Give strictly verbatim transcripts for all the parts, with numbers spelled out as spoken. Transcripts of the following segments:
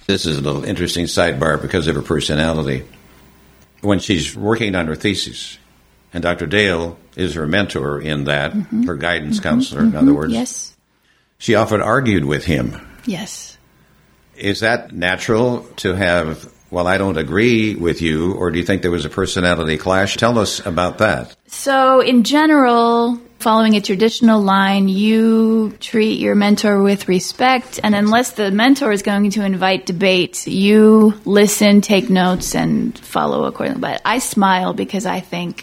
This is a little interesting sidebar because of her personality. When she's working on her thesis, and Doctor Dale is her mentor in that, mm-hmm. her guidance mm-hmm. counselor, mm-hmm. in other words. Yes. She often argued with him. Yes. Is that natural to have, well, I don't agree with you, or do you think there was a personality clash? Tell us about that. So, in general, following a traditional line, you treat your mentor with respect, and unless the mentor is going to invite debate, you listen, take notes, and follow accordingly. But I smile because I think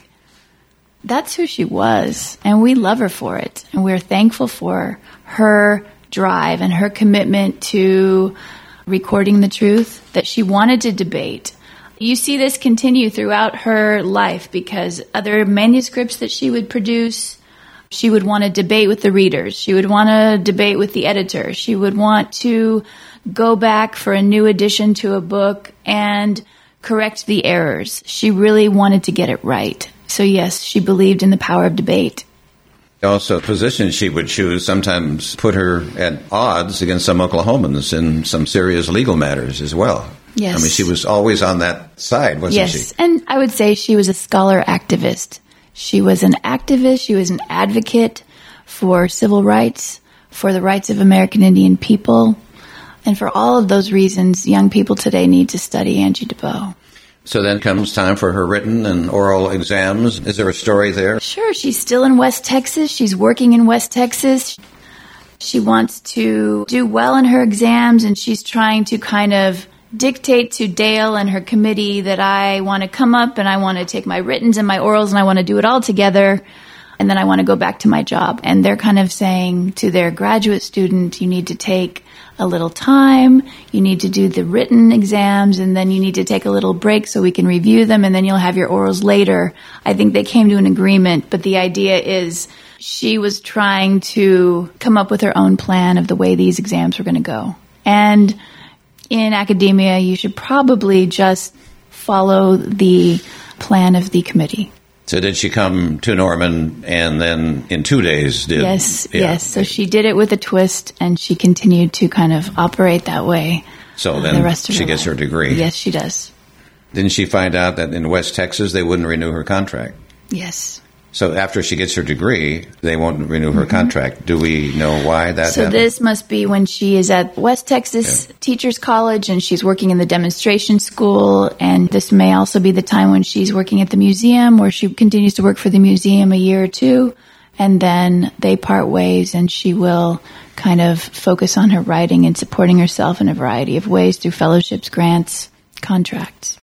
that's who she was, and we love her for it, and we're thankful for her drive and her commitment to recording the truth, that she wanted to debate. You see this continue throughout her life because other manuscripts that she would produce, she would want to debate with the readers. She would want to debate with the editor. She would want to go back for a new edition to a book and correct the errors. She really wanted to get it right. So yes, she believed in the power of debate. Also, positions she would choose sometimes put her at odds against some Oklahomans in some serious legal matters as well. Yes. I mean, she was always on that side, wasn't yes. she? Yes, and I would say she was a scholar activist. She was an activist. She was an advocate for civil rights, for the rights of American Indian people. And for all of those reasons, young people today need to study Angie DeBow. So then comes time for her written and oral exams. Is there a story there? Sure. She's still in West Texas. She's working in West Texas. She wants to do well in her exams, and she's trying to kind of dictate to Dale and her committee that I want to come up and I want to take my writtens and my orals and I want to do it all together, and then I want to go back to my job. And they're kind of saying to their graduate student, you need to take a little time, you need to do the written exams, and then you need to take a little break so we can review them, and then you'll have your orals later. I think they came to an agreement, but the idea is she was trying to come up with her own plan of the way these exams were going to go. And in academia, you should probably just follow the plan of the committee. So did she come to Norman and then in two days did? Yes, yeah. yes. So she did it with a twist, and she continued to kind of operate that way. So then the rest of she her gets life. her degree. Yes, she does. Didn't she find out that in West Texas they wouldn't renew her contract? Yes. So after she gets her degree, they won't renew her mm-hmm. contract. Do we know why that So happened? this must be when she is at West Texas yeah. Teachers College and she's working in the demonstration school. And this may also be the time when she's working at the museum, where she continues to work for the museum a year or two. And then they part ways, and she will kind of focus on her writing and supporting herself in a variety of ways through fellowships, grants, contracts.